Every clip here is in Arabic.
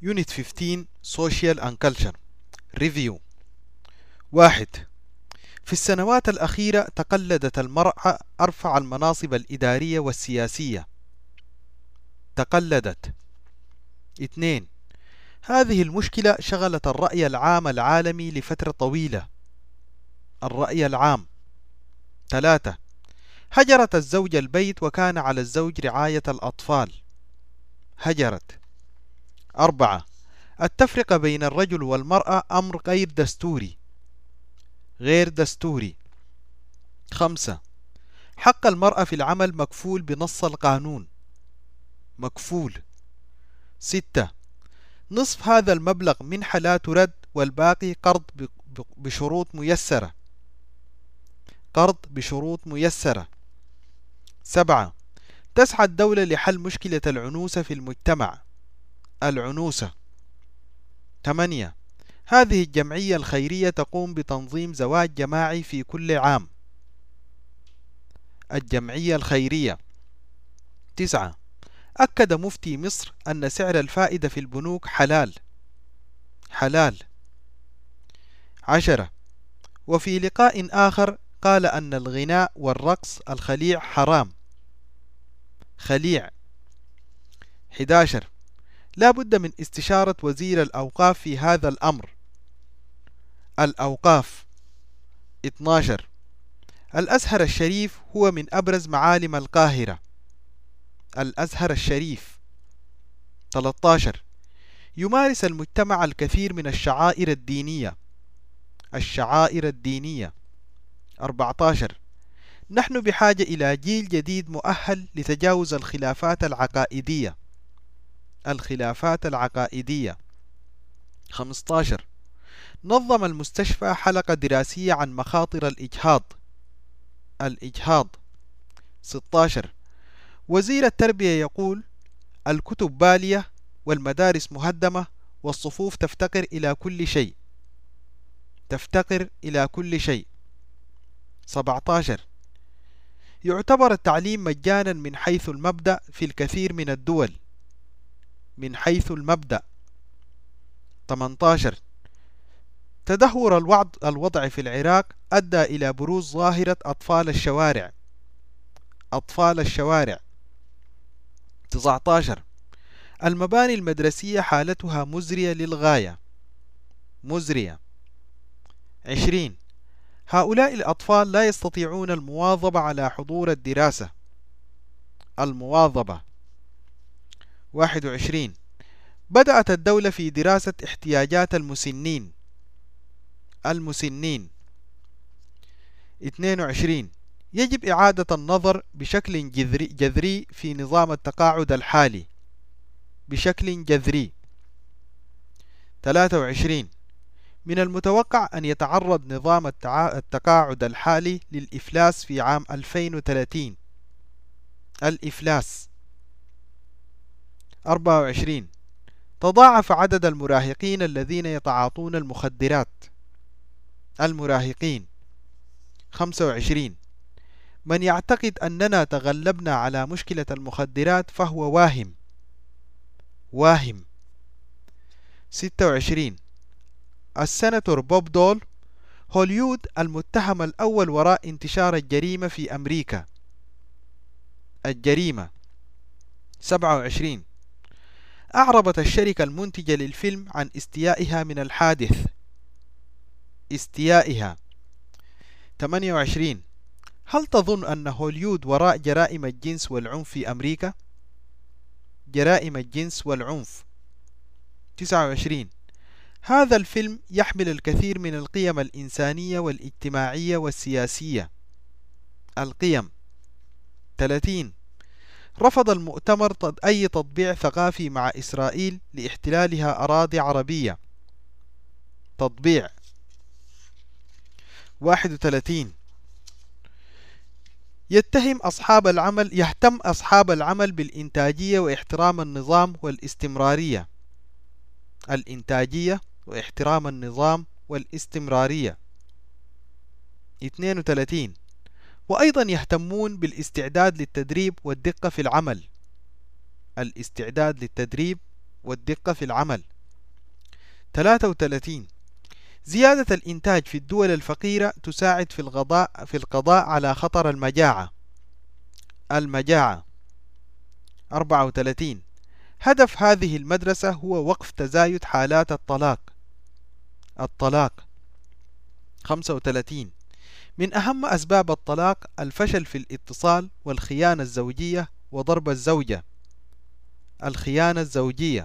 Unit 15 Social and Culture Review 1. في السنوات الأخيرة تقلدت المرأة أرفع المناصب الإدارية والسياسية. تقلدت. 2. هذه المشكلة شغلت الرأي العام العالمي لفترة طويلة. الرأي العام. 3. هجرت الزوج البيت وكان على الزوج رعاية الأطفال. هجرت. 4. التفرقة بين الرجل والمرأة أمر غير دستوري. غير دستوري. 5. حق المرأة في العمل مكفول بنص القانون. مكفول. 6. نصف هذا المبلغ منحة لا ترد والباقي قرض بشروط ميسرة. قرض بشروط ميسرة. 7. تسعى الدولة لحل مشكلة العنوسة في المجتمع. العنوسة. 8. هذه الجمعية الخيرية تقوم بتنظيم زواج جماعي في كل عام. الجمعية الخيرية. 9. أكد مفتي مصر أن سعر الفائدة في البنوك حلال. حلال. 10. وفي لقاء آخر قال أن الغناء والرقص الخليع حرام. خليع. 11. لا بد من استشارة وزير الأوقاف في هذا الأمر. الأوقاف. 12. الأزهر الشريف هو من أبرز معالم القاهرة. الأزهر الشريف. 13. يمارس المجتمع الكثير من الشعائر الدينية. الشعائر الدينية. 14. نحن بحاجة إلى جيل جديد مؤهل لتجاوز الخلافات العقائدية. الخلافات العقائدية. 15. نظم المستشفى حلقة دراسية عن مخاطر الإجهاض. الإجهاض. 16. وزير التربية يقول: الكتب بالية والمدارس مهدمة والصفوف تفتقر إلى كل شيء. تفتقر إلى كل شيء. 17. يعتبر التعليم مجانا من حيث المبدأ في الكثير من الدول. من حيث المبدأ. 18. تدهور الوضع في العراق أدى إلى بروز ظاهرة أطفال الشوارع. أطفال الشوارع. 19. المباني المدرسية حالتها مزرية للغاية. مزرية. 20. هؤلاء الأطفال لا يستطيعون المواظبة على حضور الدراسة. المواظبة. 21. بدأت الدولة في دراسة احتياجات المسنين. المسنين. 22. يجب إعادة النظر بشكل جذري في نظام التقاعد الحالي. بشكل جذري. 23. من المتوقع أن يتعرض نظام التقاعد الحالي للإفلاس في عام 2030. الإفلاس. 24. تضاعف عدد المراهقين الذين يتعاطون المخدرات. المراهقين. 25. من يعتقد أننا تغلبنا على مشكلة المخدرات فهو واهم. واهم. 26. السناتور بوب دول: هوليود المتهم الأول وراء انتشار الجريمة في أمريكا. الجريمة. 27. أعربت الشركة المنتجة للفيلم عن استيائها من الحادث. استيائها. 28. هل تظن أن هوليود وراء جرائم الجنس والعنف في أمريكا؟ جرائم الجنس والعنف. 29. هذا الفيلم يحمل الكثير من القيم الإنسانية والاجتماعية والسياسية. القيم. 30. رفض المؤتمر أي تطبيع ثقافي مع إسرائيل لاحتلالها أراضي عربية. تطبيع. 31. يهتم أصحاب العمل بالإنتاجية واحترام النظام والاستمرارية. الإنتاجية واحترام النظام والاستمرارية. 32. وأيضا يهتمون بالاستعداد للتدريب والدقة في العمل. الاستعداد للتدريب والدقة في العمل. 33. زيادة الإنتاج في الدول الفقيرة تساعد في القضاء على خطر المجاعة. 34. هدف هذه المدرسة هو وقف تزايد حالات الطلاق. 35. من أهم أسباب الطلاق الفشل في الاتصال والخيانة الزوجية وضرب الزوجة. الخيانة الزوجية.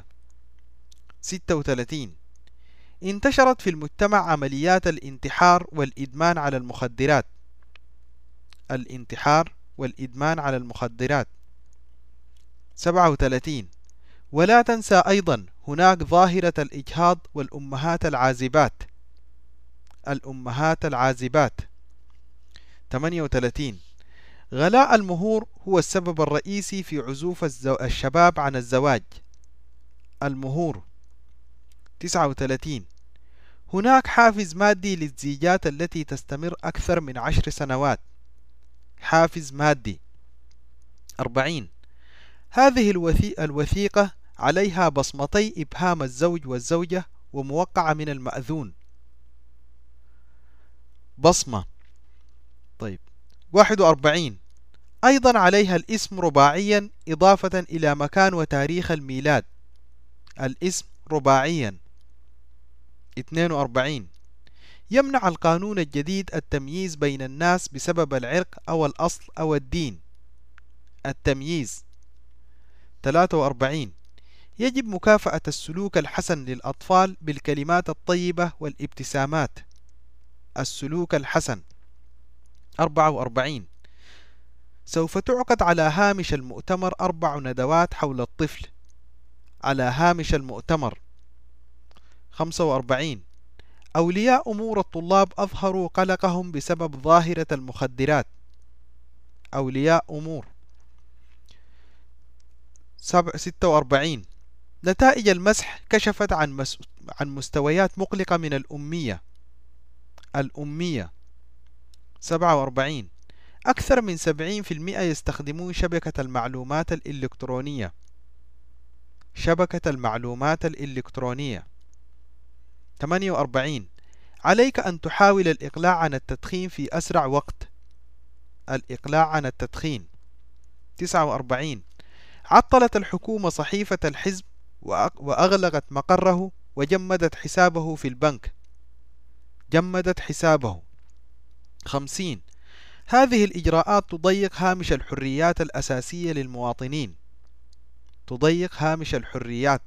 36. انتشرت في المجتمع عمليات الانتحار والإدمان على المخدرات. الانتحار والإدمان على المخدرات. 37. ولا تنسى أيضا هناك ظاهرة الإجهاض والأمهات العازبات. 38. غلاء المهور هو السبب الرئيسي في عزوف الشباب عن الزواج. المهور. 39. هناك حافز مادي للزيجات التي تستمر أكثر من 10 سنوات. حافز مادي. 40. هذه الوثيقة عليها بصمتي إبهام الزوج والزوجة وموقعة من المأذون. بصمة. طيب. 41. أيضا عليها الاسم رباعيا إضافة إلى مكان وتاريخ الميلاد. الاسم رباعيا. 42. يمنع القانون الجديد التمييز بين الناس بسبب العرق أو الأصل أو الدين. التمييز. 43. يجب مكافأة السلوك الحسن للأطفال بالكلمات الطيبة والابتسامات. السلوك الحسن. 44. سوف تعقد على هامش المؤتمر 4 ندوات حول الطفل. على هامش المؤتمر. 45. أولياء أمور الطلاب أظهروا قلقهم بسبب ظاهرة المخدرات. أولياء أمور. 46. نتائج المسح كشفت عن مستويات مقلقة من الأمية. 47. أكثر من 70% يستخدمون شبكة المعلومات الإلكترونية. 48. عليك أن تحاول الإقلاع عن التدخين في أسرع وقت. الإقلاع عن التدخين. 49. عطلت الحكومة صحيفة الحزب وأغلقت مقره وجمدت حسابه في البنك. جمدت حسابه. 50. هذه الإجراءات تضيق هامش الحريات الأساسية للمواطنين. تضيق هامش الحريات.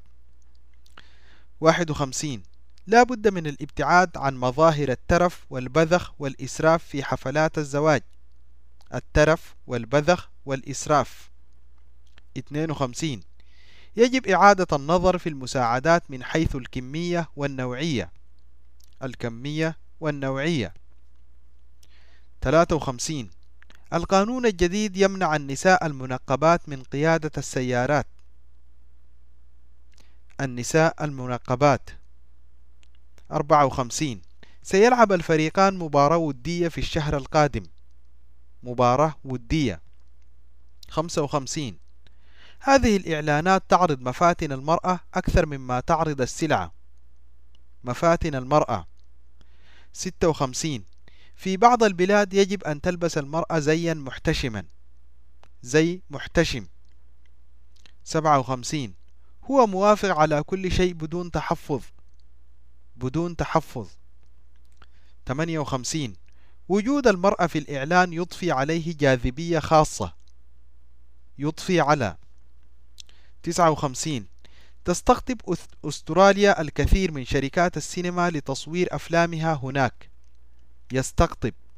51. لا بد من الابتعاد عن مظاهر الترف والبذخ والإسراف في حفلات الزواج. الترف والبذخ والإسراف. 52. يجب إعادة النظر في المساعدات من حيث الكمية والنوعية. الكمية والنوعية. 53. القانون الجديد يمنع النساء المنقبات من قيادة السيارات. النساء المنقبات. 54. سيلعب الفريقان مباراة ودية في الشهر القادم. مباراة ودية. 55. هذه الإعلانات تعرض مفاتن المرأة أكثر مما تعرض السلعة. مفاتن المرأة. 56. في بعض البلاد يجب أن تلبس المرأة زيا محتشما. زي محتشم. 57. هو موافق على كل شيء بدون تحفظ. بدون تحفظ. 58. وجود المرأة في الإعلان يضفي عليه جاذبية خاصة. يضفي على. 59. تستقطب أستراليا الكثير من شركات السينما لتصوير أفلامها هناك. يستقطب.